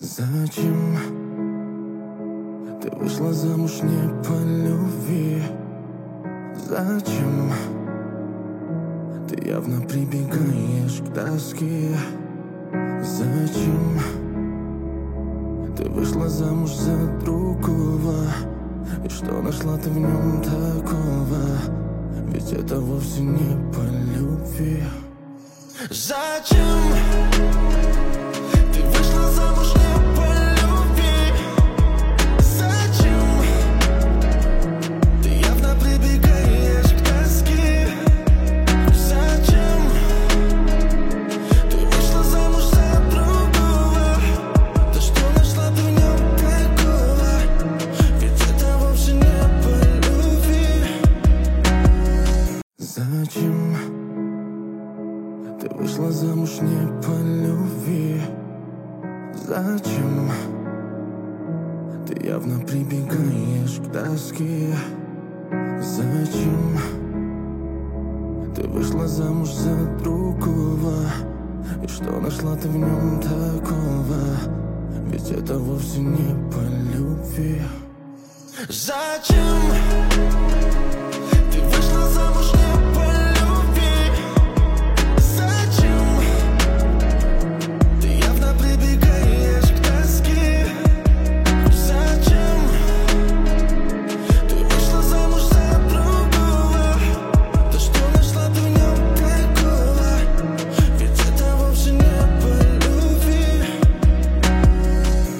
Зачем ты вышла замуж не по любви? Зачем ты явно прибегаешь к тоске? Зачем ты вышла замуж за другого? И что нашла ты в нем такого? Ведь это вовсе не по любви. Зачем ты вышла замуж не по любви? Зачем ты явно прибегаешь к тоске? Зачем ты вышла замуж за другого? Да что нашла ты в нем такого? Ведь это вовсе не по любви. Зачем ты вышла замуж не по любви? Зачем ты явно прибегаешь к тоске? Зачем ты вышла замуж за другого? И что нашла ты в нем такого? Ведь это вовсе не по любви. Зачем